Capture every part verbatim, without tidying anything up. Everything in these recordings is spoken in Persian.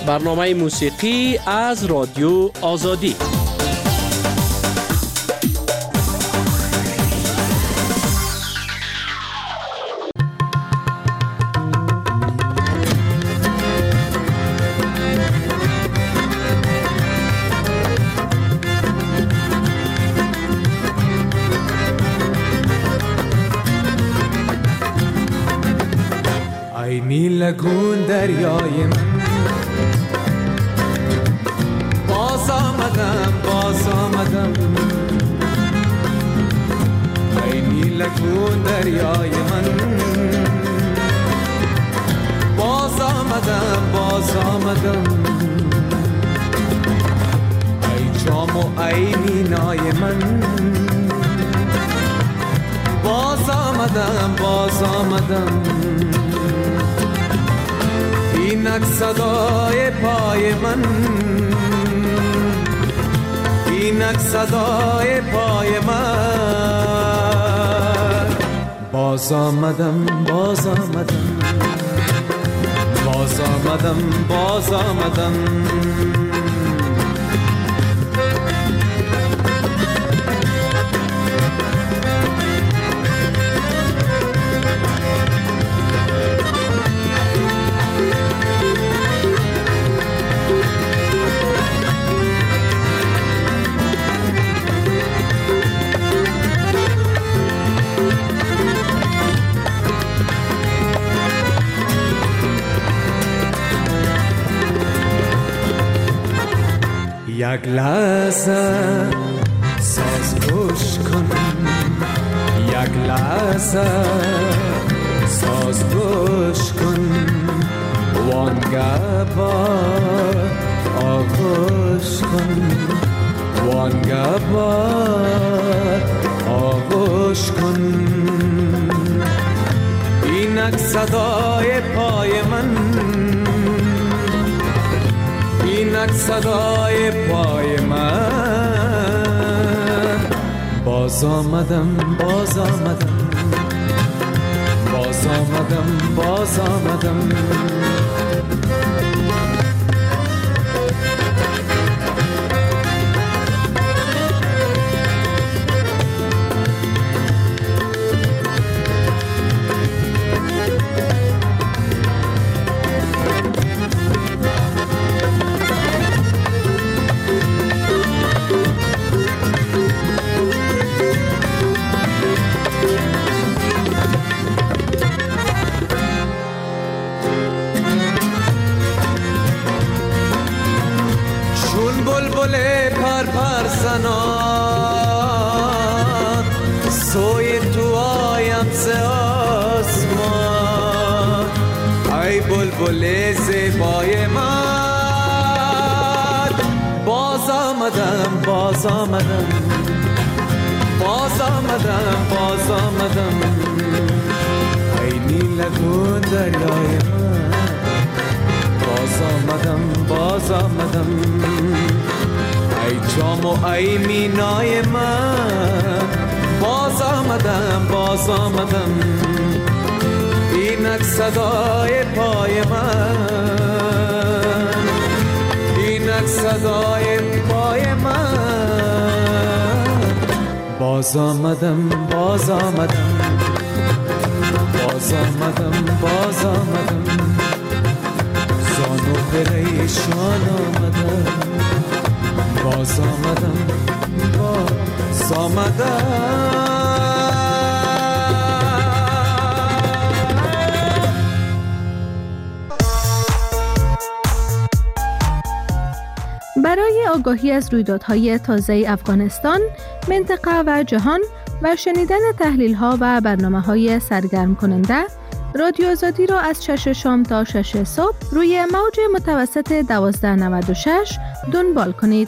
برنامه موسیقی از رادیو آزادی. ای نیلگون دریای من، باز آمدم باز آمدم. ای نیلگون دریای من، باز آمدم باز آمدم. ای جام و ای مینای من، باز آمدم باز آمدم. اینک صدای پای من، اینک صدای پای من. باز آمدم باز آمدم، باز آمدم باز آمدم. یک لحظه ساز گوش کن، یک لحظه ساز گوش کن. وانگه با آغوش کن، وانگه با آغوش کن. اینک صدای پای من، اینک صدای پای من. باز آمدم باز آمدم، باز آمدم باز آمدم. پر پر زنان سوی تو آیم ز آسمان. ای بلبل زیبای من، باز آمدم باز آمدم، باز آمدم باز آمدم. ای نیلگون دریای من، باز آمدم باز آمدم. ای جام و ای مینای من، باز آمدم باز آمدم. اینک صدای پای من، اینک صدای پای من. باز آمدم باز آمدم، باز آمدم باز آمدم. زانو پریشان آمدم، باز آمدم باز آمدم. برای آگاهی از رویدادهای تازه افغانستان، منطقه و جهان و شنیدن تحلیل‌ها و برنامه‌های سرگرم کننده، رادیو آزادی را از شش شام تا شش صبح روی موج متوسط دوازده نود و شش دنبال کنید.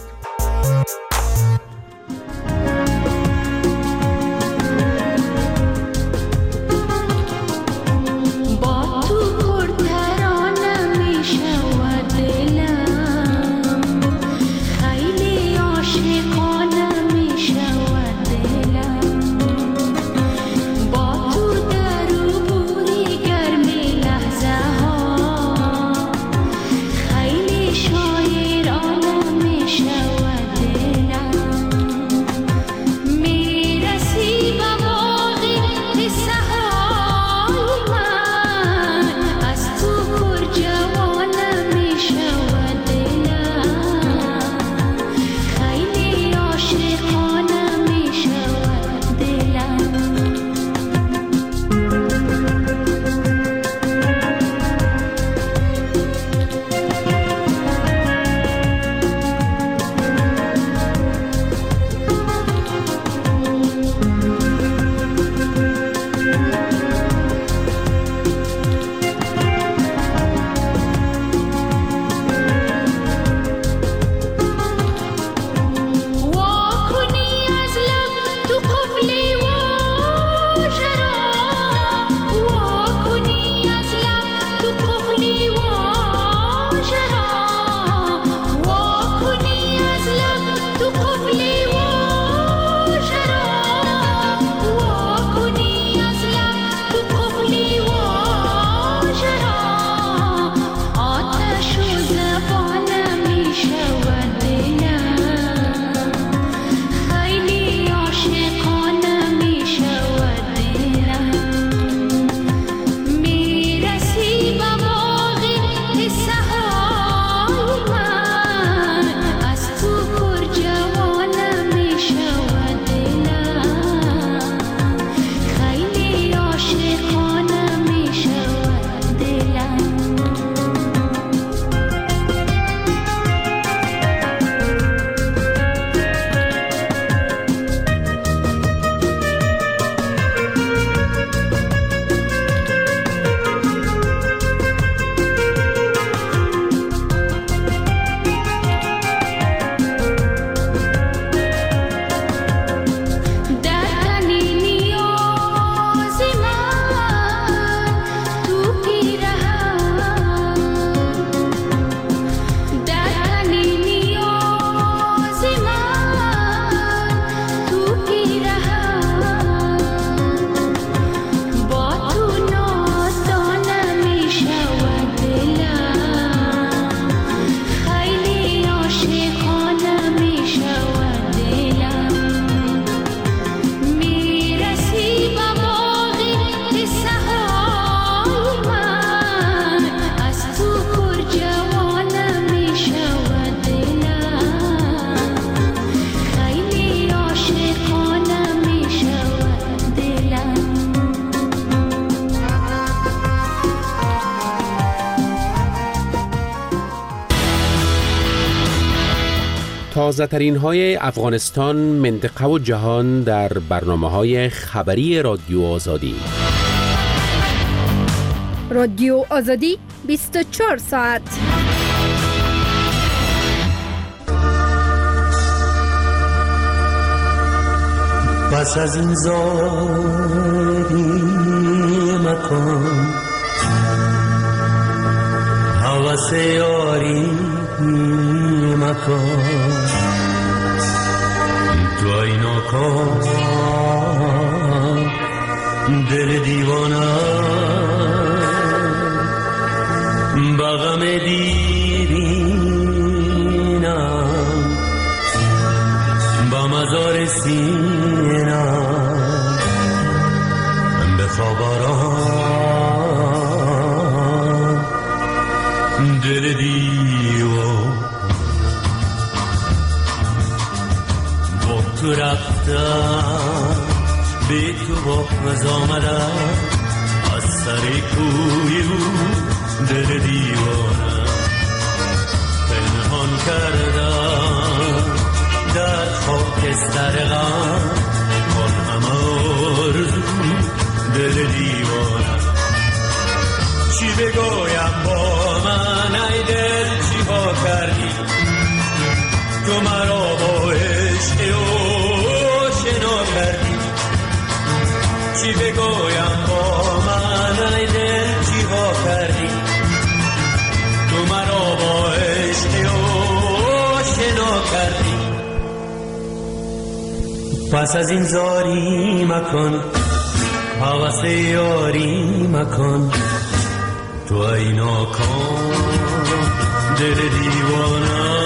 تازه ترین های افغانستان، منطقه و جهان در برنامه های خبری رادیو آزادی. رادیو آزادی بیست و چهار ساعت. پس از این زاری مکن، حوث یاری مکن، تو اینا کن دل دیوانه بغم دیرینم با مزار سینم بخوابارم دل دیوان با تو رفتم به تو باز آمدم از سر کوی رو دل دیوانم پنهان کردم در خاکستر غم آن همه آرزو دل دیوانم چی بگویم با من ای دل چی ها کردی تو مرا با عشق آشنا کردی چی بگویم با من ای دل چی ها کردی تو مرا با عشق آشنا کردی پس از این زاری مکن حوث یاری مکن تو ای ناکام دل دیوانه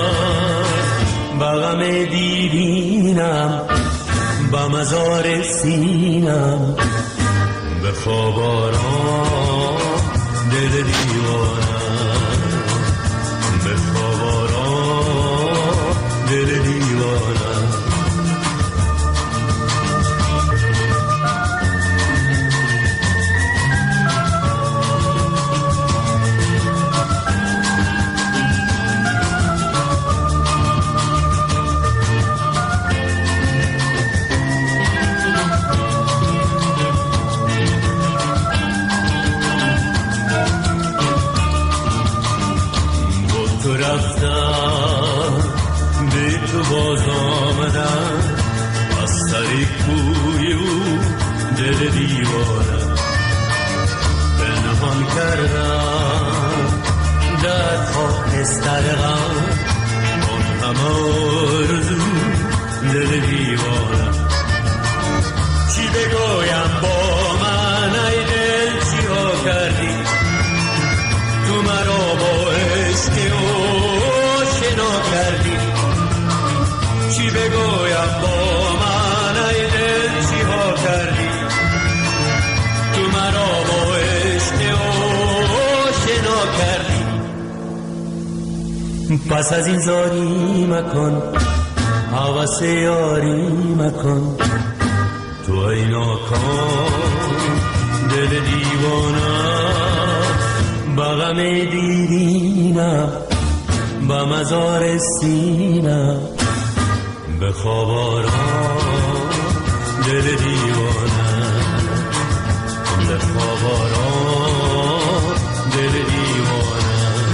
بغم دیرینم با مزار سینم به خواب آرام دل دیوانه به خواب آرام دل دیوانه باز آمدم از سر کوی او دل دیوانم پنهان کردم در خاکستر غم آن همه آرزو دل دیوانم چی بگویم با من ای دل چی ها کردی تو مرا با عشق آشنا کردی چی بگویم با من ای دل چی ها کردی تو مرا با عشق آشنا کردی پس از این زاری مکن حوث یاری مکن تو ای ناکام دل دیوانه بغم دیرینم با مزار سینم به خواب آرام دل دیوانه به خواب آرام دل دیوانه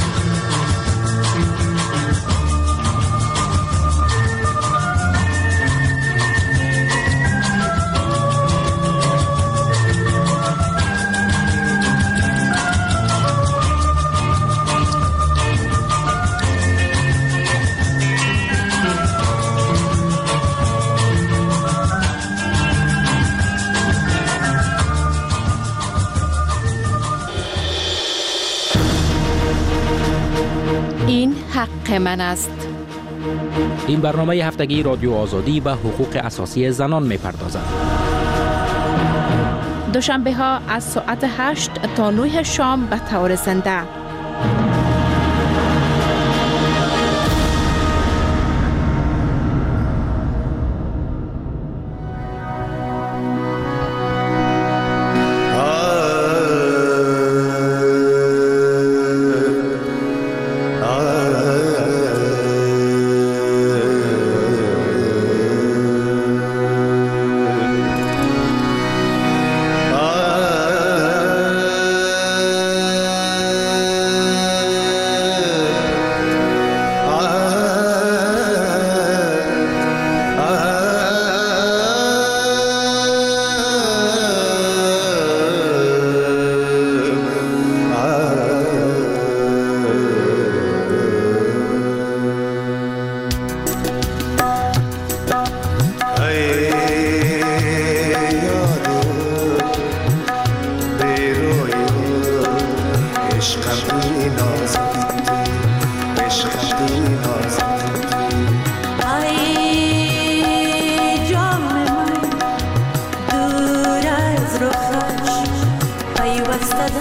این حق من است. این برنامه هفتگی رادیو آزادی به حقوق اساسی زنان می‌پردازد. دوشنبه ها از ساعت هشت تا نه شام به طور زنده.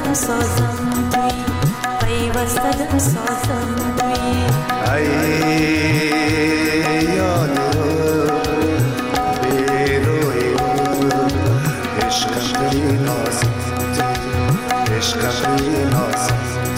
دم سازم توی پیوسته دم سازم توی ای یاد رو بی روی رو عشق بی نازم توی عشق بی نازم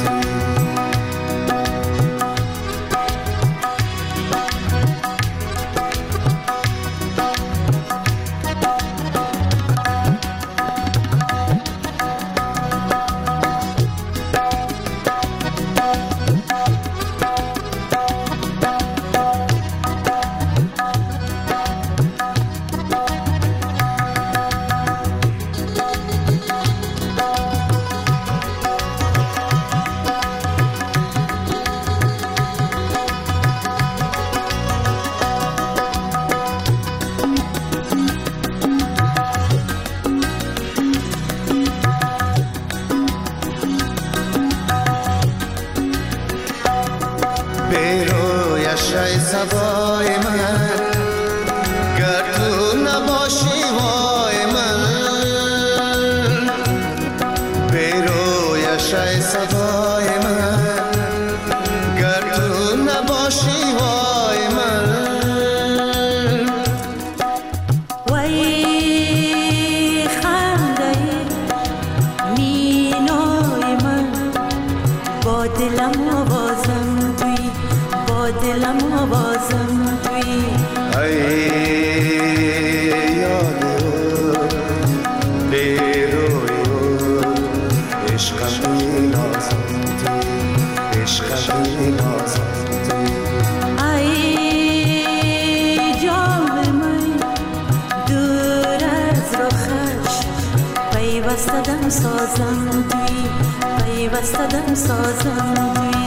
سبای من گر تو نباشی وای من بیرویش ای سبای من گر تو نباشی وای من وای خنده مینای من با دلم آوازم توی با دلم آوازم توی ای یاد رو بی روی رو عشقم بی نازم توی عشقم بی نازم توی ای جام من دور از رخش پیوسته دم سازم توی پیوسته دم سازم توی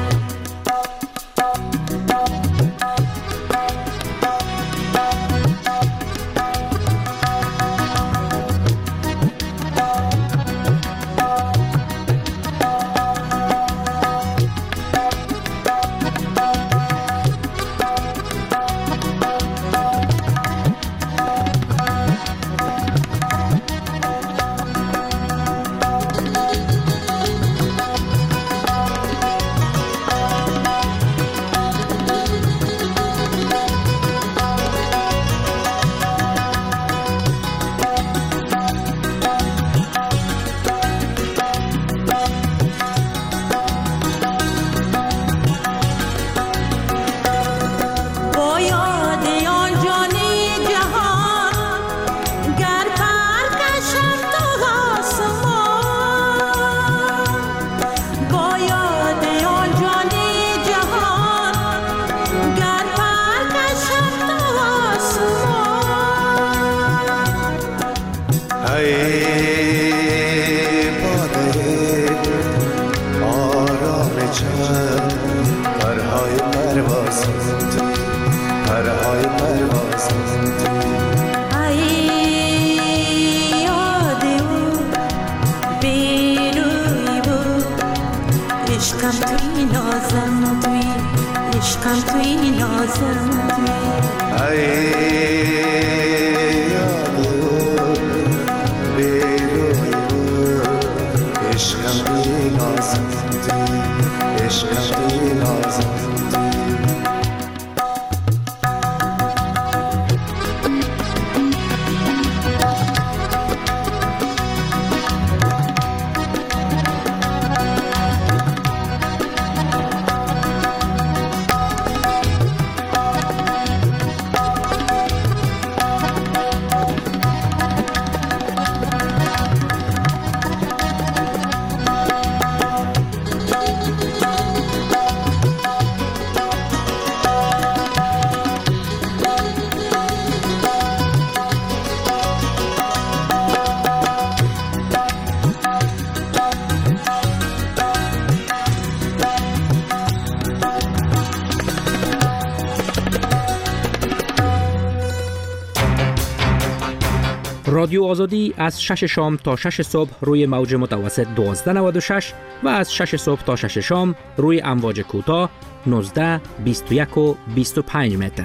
رادیو آزادی از شش شام تا شش صبح روی موج متوسط دوازده نود و شش و از شش صبح تا شش شام روی امواج کوتاه نوزده، بیست و یک و بیست و پنج متر.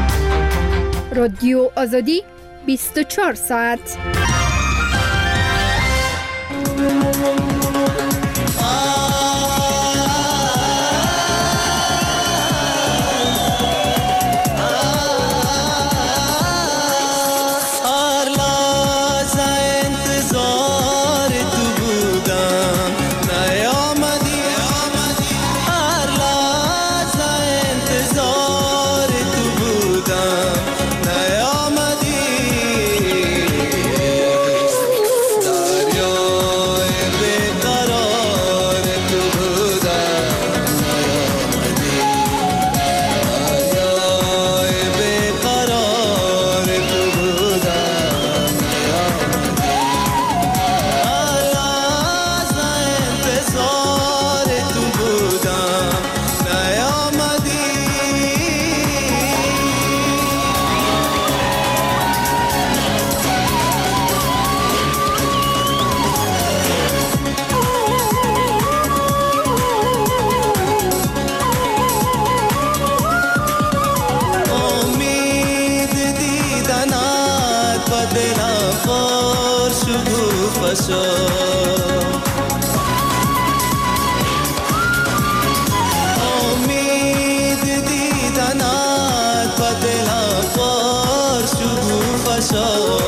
رادیو آزادی بیست و چهار ساعت. فشا امید دیدنت با دلم پر شکوفه شد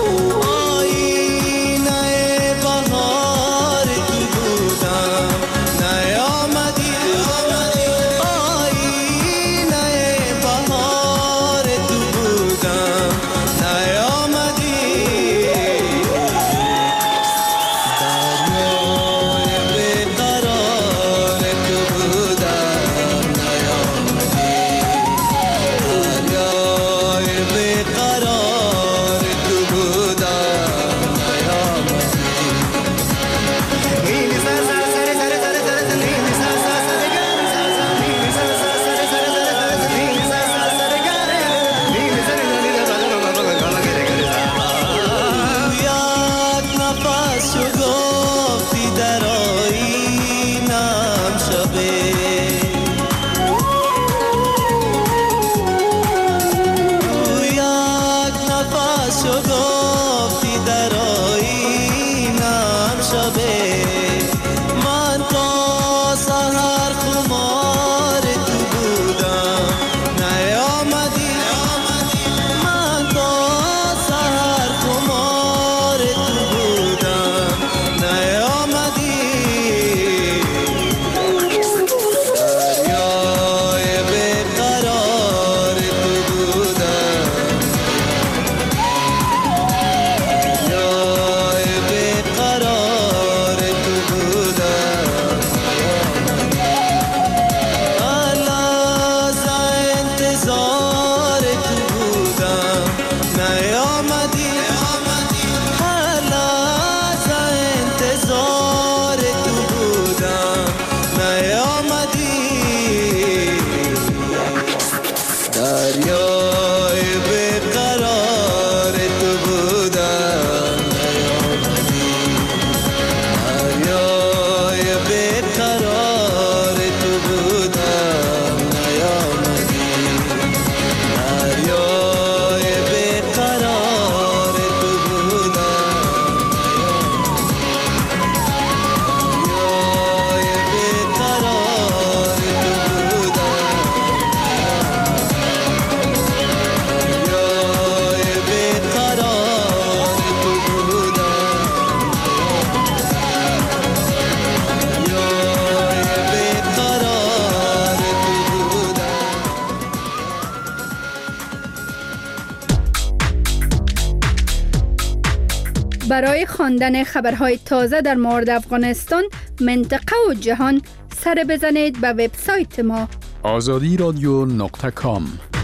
برای خواندن خبرهای تازه در مورد افغانستان، منطقه و جهان سر بزنید به وبسایت ما آزادی رادیو نقطه کام.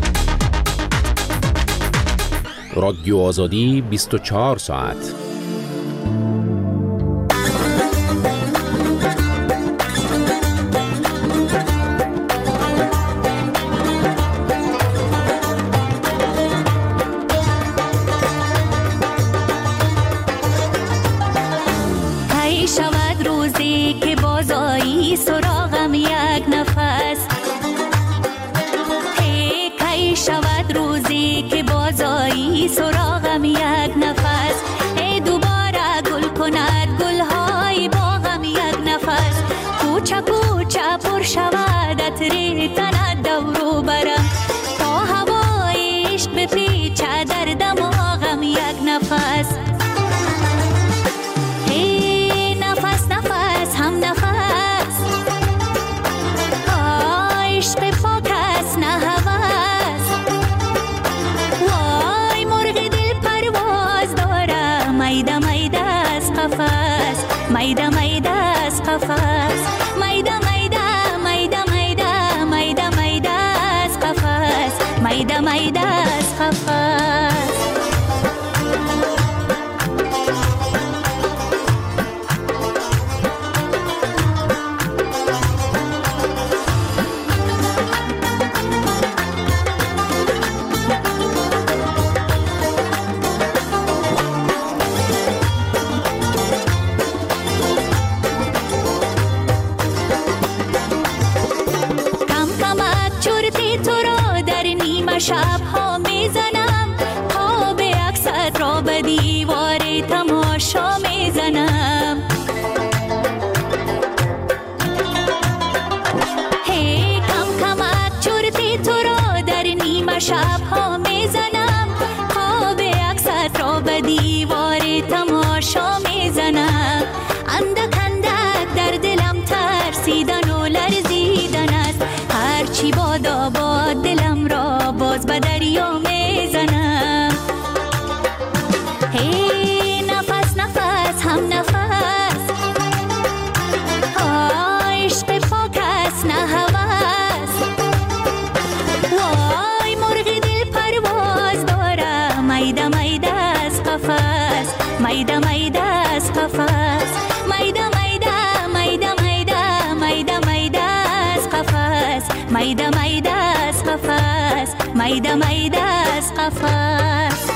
رادیو آزادی بیست و چهار ساعت. سراغم یک نفس هی کی شود روزی که بازایی سراغم یک نفس ای دوباره گل کند گلهای باغم یک نفس کوچه کوچه پر شود عطر تند دورو برم تا هوای عشق بپیچه در دماغم یک نفس هی نفس نفس هم نفس عشق پاک است نه هوس وای مرغ دل پرواز داره میده میده از قفس میده میده از قفس میده میده میده میده میده میده از قفس میده میده از قفس شب ها میزنم خواب اکثر را به دیوار تمام تماشا میزنم. هی کم کمک چرتی تو را در نیمه شبها میزنم. خواب عکست را به دیوار تماشا میزنم. اندک اندک در دلم ترسیدن و لرزیدن است. هرچی بادا باد دلم را باز به دریا میزنم. هی نفس نفس هم نفس، عشق پاک است نه هوس. وای مرغ دل پرواز داره، میده میده از قفس، میده میده از قفس، میده میده میده میده میده میده از قفس، میده میده از قفس، میده میده از قفس.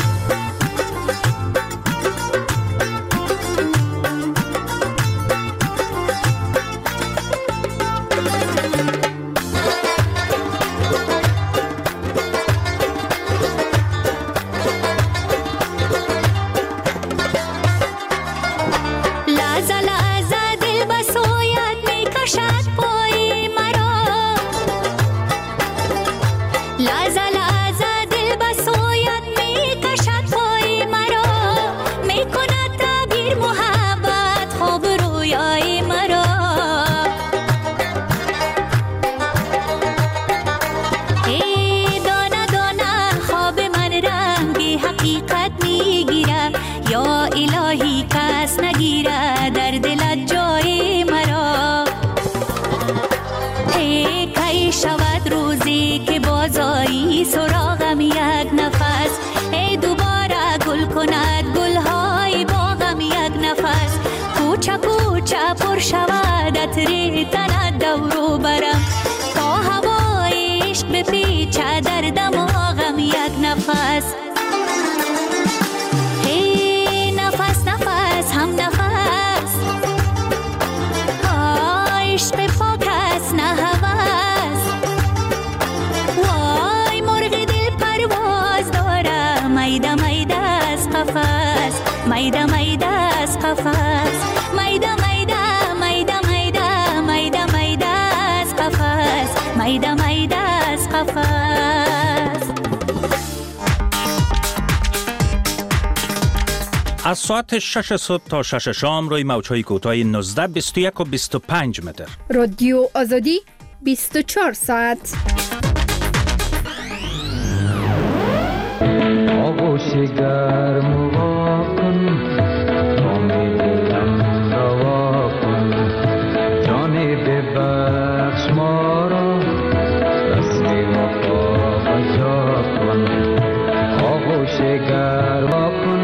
یا الهی کس نگیره در دلت جای مرا. ای کی شود روزی که بازایی سراغم یک نفس. ای دوباره گل کند گلهای باغم یک نفس. کوچه کوچه پر شود عطر تنت دورو برم. تا هوای عشق بپیچه در دماغم یک نفس. هم نفس، عشق پاک است نه هوس. وای مرغ دل پرواز داره، میده میده از قفس، میده میده از قفس، میده میده میده میده میده میده از قفس، میده میده از قفس. از ساعت شش صبح تا شش شام روی موج‌های کوتاه نوزده، بیست و یک و بیست و پنج متر. رادیو آزادی بیست و چهار ساعت. آغوش گرم وا کن، امید دلم روا کن. جان ببخش ما را، رسمی وفا بجا کن. آغوش گرم وا کن،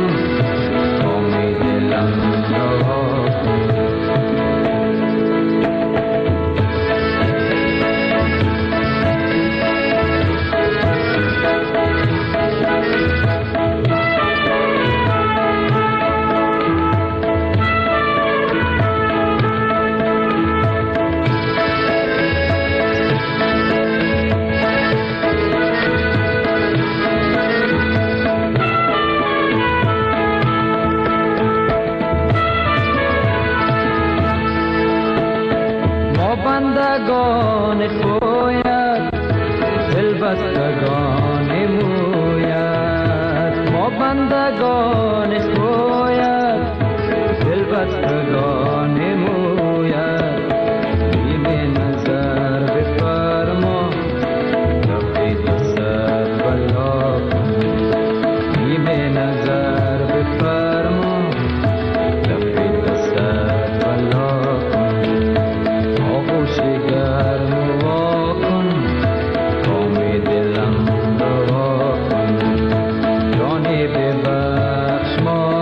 بندگان خویت، دل بستگان مویت. ما بندگان خویت، دل بستگان مویت. نیمه نظر بفرما، تفید سر بلا کن. نیمه نظر بفرما، تفید سر بلا کن. آغوش گرم وا کن، کام دلم روا کن. جان ببخش ما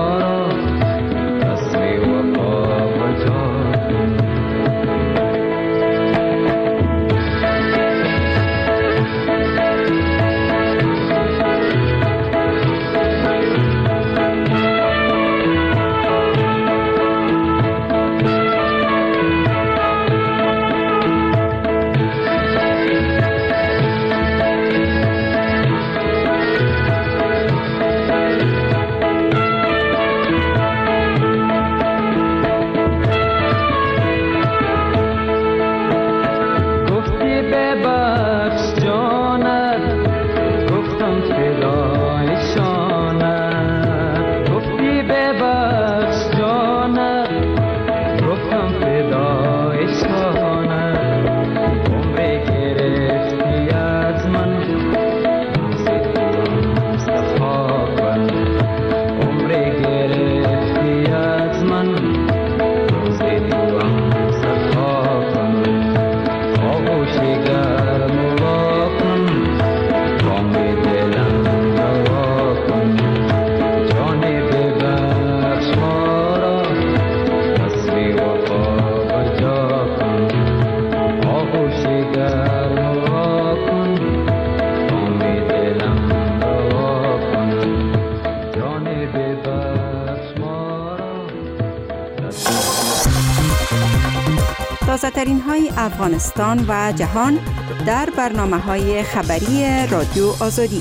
ترین های افغانستان و جهان در برنامه های خبری رادیو آزادی.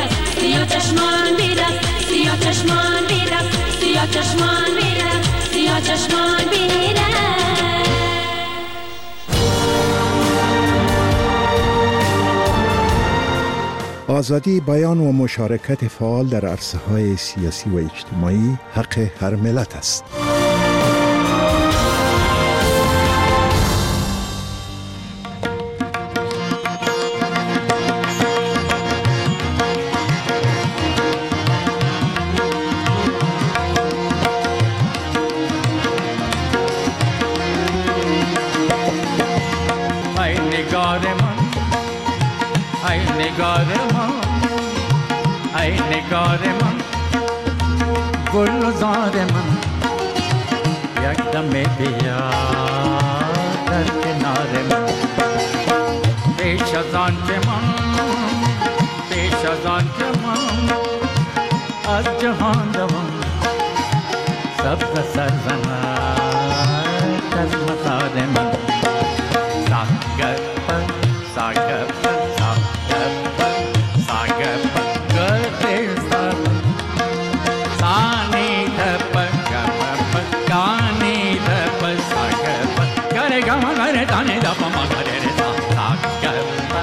چشمان میرفت سیاه چشمان میرفت سیاه تا چشمان بینیره. آزادی بیان و مشارکت فعال در عرصه‌های سیاسی و اجتماعی حق هر ملت است. ای نگار من گلزار من یک دم بیا در کنار من پیش از آن که من پیش از آن که من از جهان دوم سبز سرزند از مزار من ساگر پر ساگر پر ساگر پر ساگر پر Dane da pa ma gare re sa sa ga pa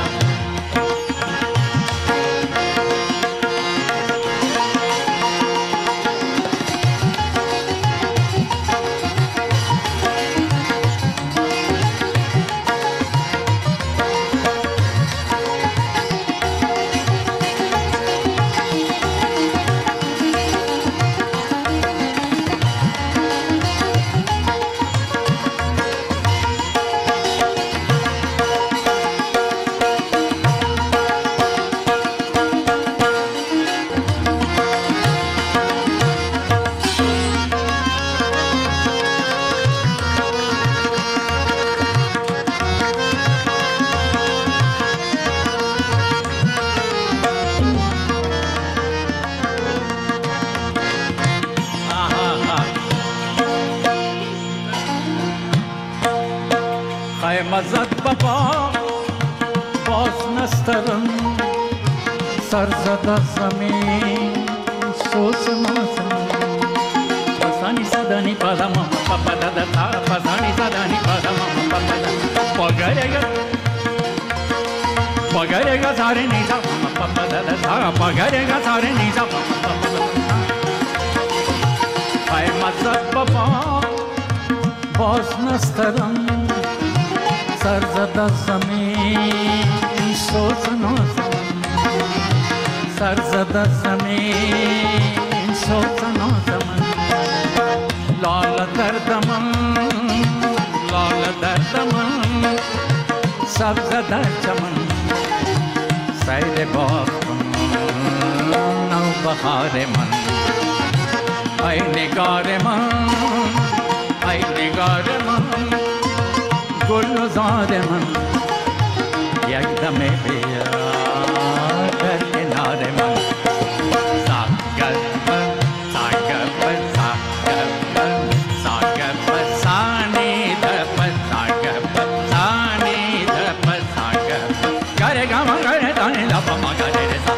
مزد بابا باز نسترم سر زده زمین سوز نازم پسانی زدانی پادم پاپا دادا تا پسانی زدانی پادم پاپا دادا پاگرگا پاگرگا ساره نیزا پاپا دادا تا پاگرگا ساره نیزا پاپا دادا ای مزد بابا باز نسترم سر زده زمین سوز نازم سر زده زمین سوز نازم لال درد من لال درد من سبز در چمن سیر باغ نو بهار من ای نگار من ای نگار من گلزار من یک دم بیا در کنار من ساگر پر ساگر پر ساگر پر ساگر پر سانی در پر ساگر پر سانی در پر ساگر پر گره گما گره دانی لپا ما گره رسا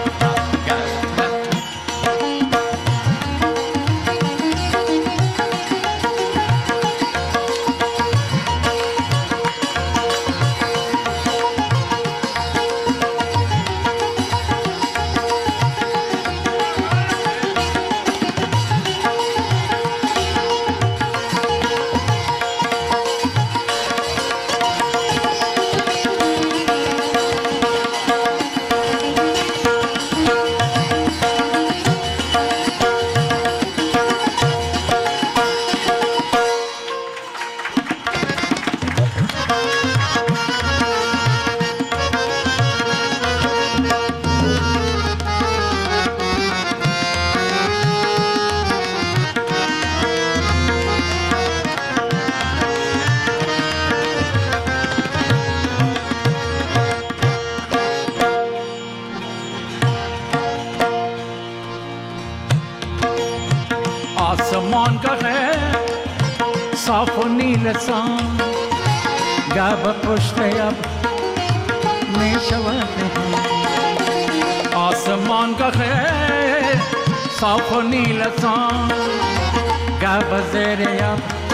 आसमान का है साफ नील सान गब पुष्ट अब में शवत हैं आसमान का है साफ नील सान गब ज़ेरे अब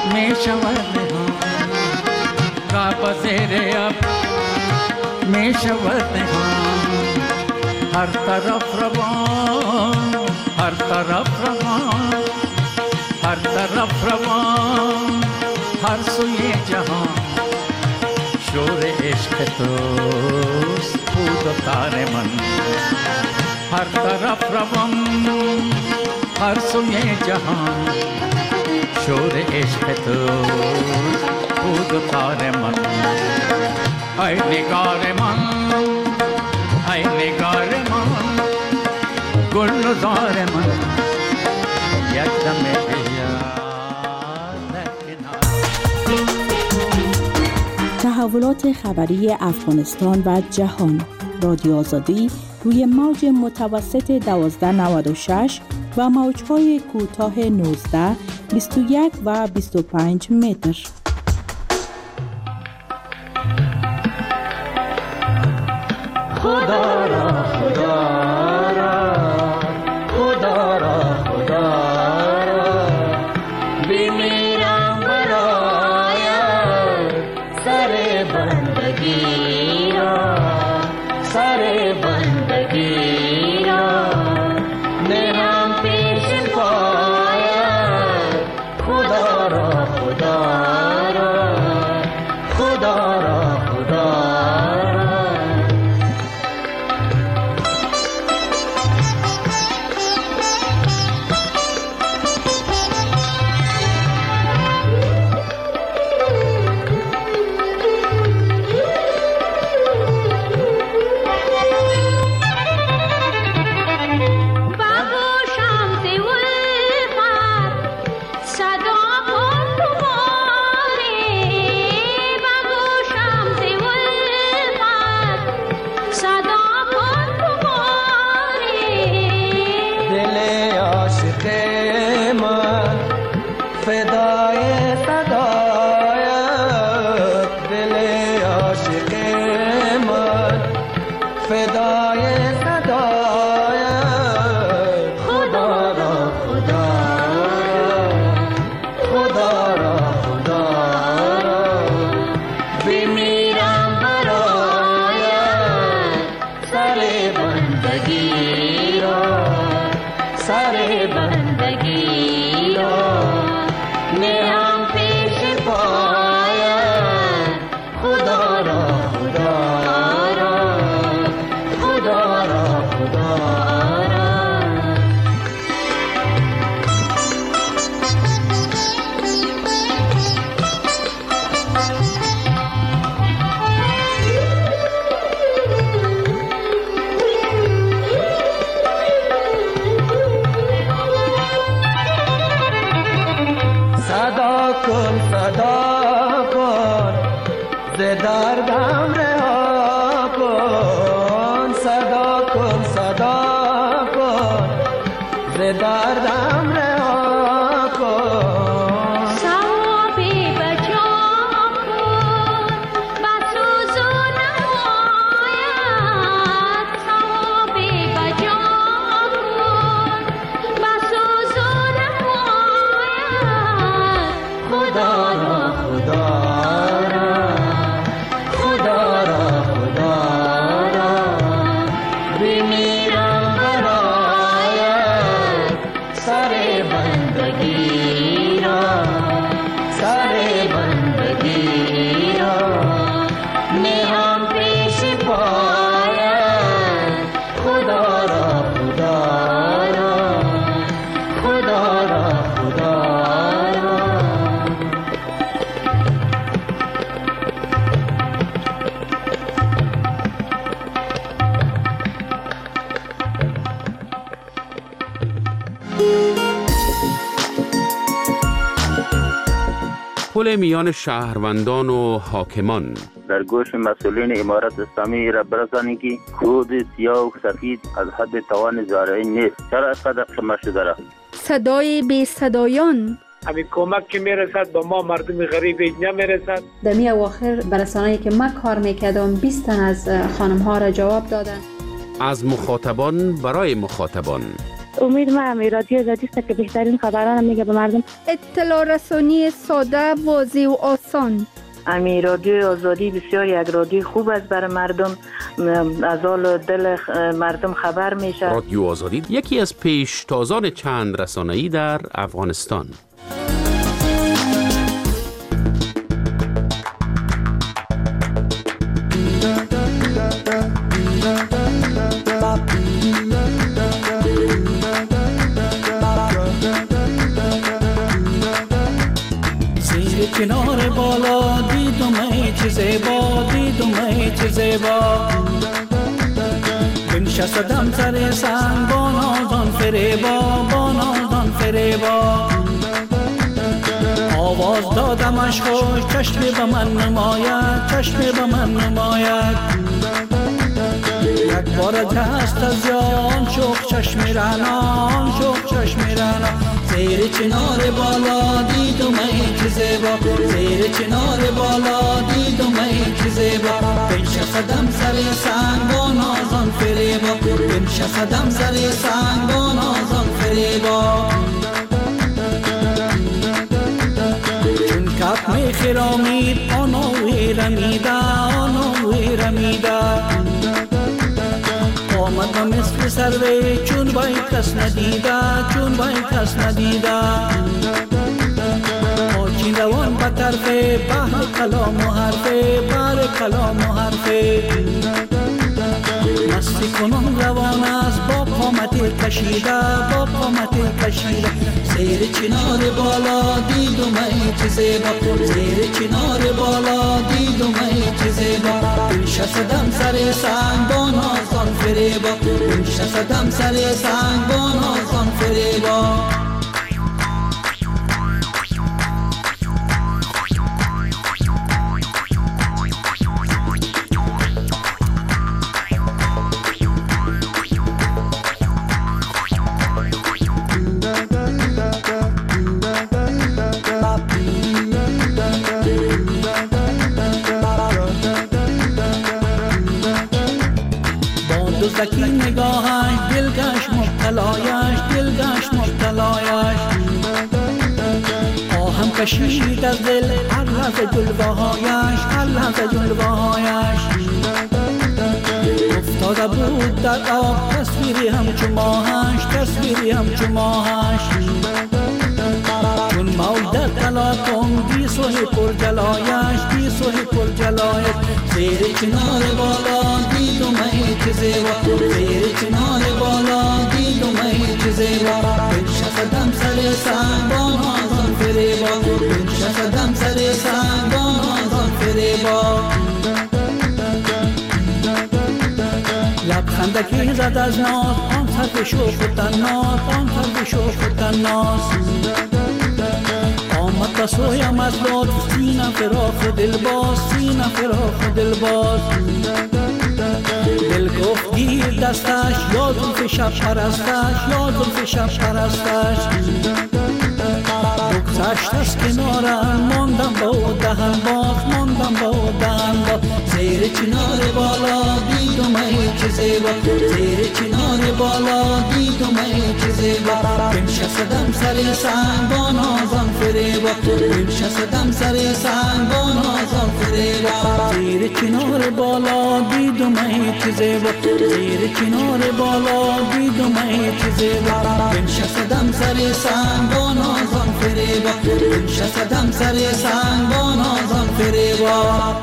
می شود نهان کعبه زیر اب می شود نهان هر طرف روان هر طرف روان هر طرف روان هر سوی جهان شور عشق توست بود و تار من هر طرف روان هر سوی جهان شور عشق توست بود و تار من ای نگار من ای نگار من گلزار من یک دم تحولات خبری افغانستان و جهان رادیو آزادی روی موج متوسط دوازده نود و شش و موج‌های کوتاه نوزده، بیست و یک و بیست و پنج متر. خدا را خدا را خدا را خدا را بمیرم برای سر بندگی را سر بندگی را نهم پیش پای خدا را خدا را خدا را خدا دردم رها کن صدا کن صدا کن ز دردم رها کن ثوابی بجا کن بسوز و نماید ثوابی بجا کن بسوز و نماید خدا را خدا پل میان شهروندان و حاکمان در گوش مسئولین امارت اسلامی را برسانید که کود سیاه و سفید از حد توان زارعین نیست. چرا اینقدر شمار شده را؟ صدای بی صدایان همین کمک که میرسد به ما مردم غریب نمیرسد. در می اواخر برسانه‌ای که من کار میکردم بیست تن از خانم ها را جواب دادن. از مخاطبان برای مخاطبان امید ما همی رادیو آزادی است که بهترین خبران میگه به مردم. اطلاع رسانی ساده، واضح و آسان. امی رادیو آزادی بسیار یک رادیو خوب است برای مردم، از حال دل مردم خبر میشه. رادیو آزادی یکی از پیشتازان چند رسانه‌ای در افغانستان. زیر کنار بالا دیدم ای چه زیبا، دیدم ای چه زیبا، بنشستم سر سنگ با نازان فریبا، با نازان فریبا، آواز دادمش خوش چشم به من نماید، چشم به من نماید، یک بار دست از یان شوق چشم رنان، شوق چشم رنان، زیر چنار بالا دیدم ای چه زیبا، زیر چنار بالا دیدم ای چه زیبا، بنشستم سر سنگ با نازان فریبا، بنشستم سر سنگ با نازان فریبا، چون کپ می خرامید آنوی رمیده، آنوی رمیده، آمد و مثل سروی چون بای کس ندیده، چون بای کس ندیده، آچین روان به طرف بحر کلام و حرفه، بحر کلام و حرفه، مستی کنون روان است با قامت کشیده، با قامت کشیده، زیر چنار بالا دیدم ای چه زیبا، زیر چنار بالا دیدم ای چه زیبا، بنشستم سر سنگ با نازان فریبا، بنشستم سر سنگ با نازان فریبا. دزدکی نگاهش دلگش مبتلایش، دلگش مبتلایش، آهم کشید از دل هر لحظه جلوهایش، هر لحظه جلوهایش، افتاده بود در آب تصویری همچو ماهش، تصویری همچو ماهش، چون موج در تلاطم بی سوی پر جلایش، بی سوی پر جلایش، زیر چنار بالا دیدم ای چه زیبا، زیر چنار بالا دیدم ای چه زیبا، بنشستم سر سنگ با نازان فریبا، بنشستم سر سنگ با نازان فریبا، لبخندکی زد از ناز آن سرف شوخ و تناز، آن سرف شوخ و تناز، آمد بسویم از لطف سینه فراخ و دلباز، سینه فراخ و دلباز، دل گفت گیر دستش یا زلف شب پرستش، یا زلف شب پرستش، بگذشت از کنارم ماندم با او دهن باز، ماندم با او دهن باز، زیر چنار بالا دیدم ای چه زیبا، زیر چنار بالا دیدم ای چه زیبا، بنشستم سر سنگ با نازان فریبا، بنشستم سر سنگ با نازان فریبا، زیر چنار بالا دیدم ای چه زیبا، زیر چنار بالا دیدم ای چه زیبا، بنشستم سر سنگ با نازان فریبا، بنشستم سر سنگ با نازان فریبا.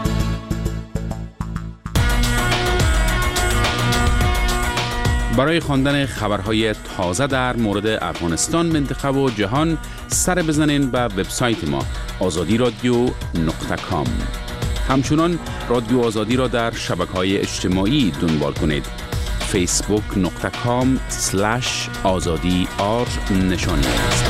برای خواندن خبرهای تازه در مورد افغانستان، منطقه و جهان سر بزنین به وبسایت ما آزادی رادیو نقطه کام. همچنان رادیو آزادی را در شبکه‌های اجتماعی دنبال کنید. فیسبوک نقطه کام سلش آزادی آر نشانی است.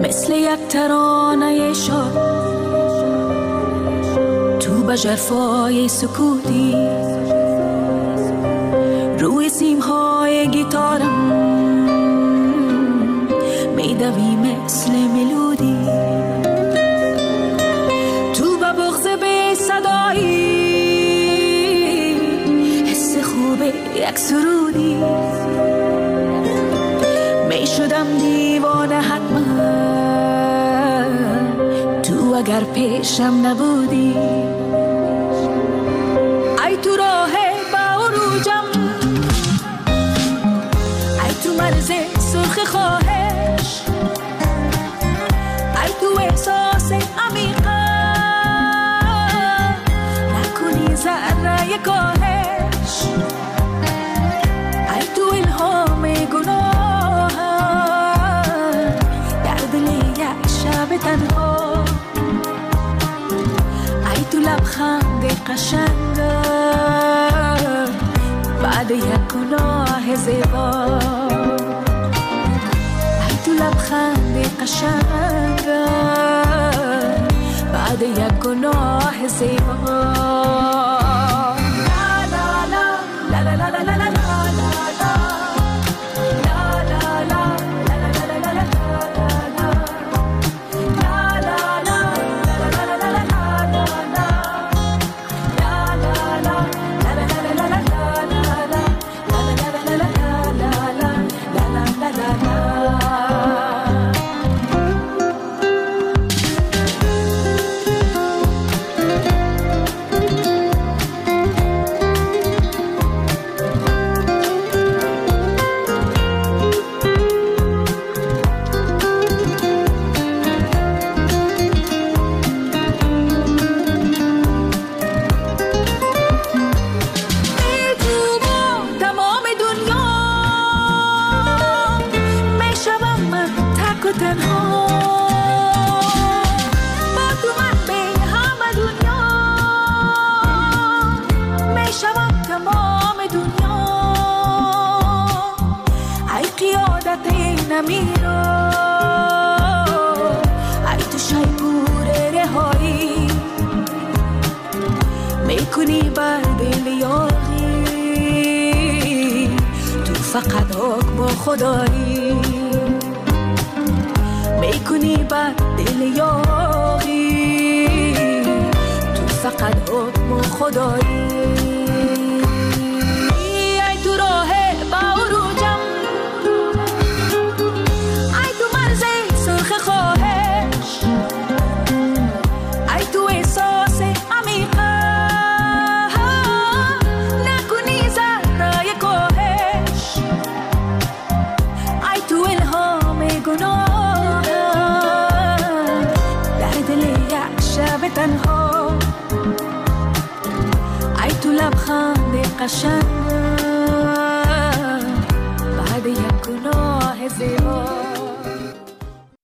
مثل یک ترانه شاد تو به ژرفای سکوتی روی سیمهای گیتارم میدوی مثل ملودی تو به بغض به صدایی حس خوب یک سرودی میشدم دیوانه حتما تو اگر پیشم نبودی ای تو راه با عروجم ای تو مرز سرخ خواهش ای تو احساس عمیقا نکنی ذره کاهش ای تو الهام گناه در دل یک شب تنها ای تو لبخند قشنگ بعد یک گناه زیبا ای تو لبخند قشنگ بعد یک گناه زیبا فقط حکم خدایی میکنی بر دل یاغی تو فقط حکم خدایی ای تو راه با عروجم ای تو مرز سرخ خواهش ای تو احساس عمیقا نکنی ذره کاهش ای تو الهام گناه در دل یک شب تنها ای تو لبخند قشنگ بعد یک گناه زیبا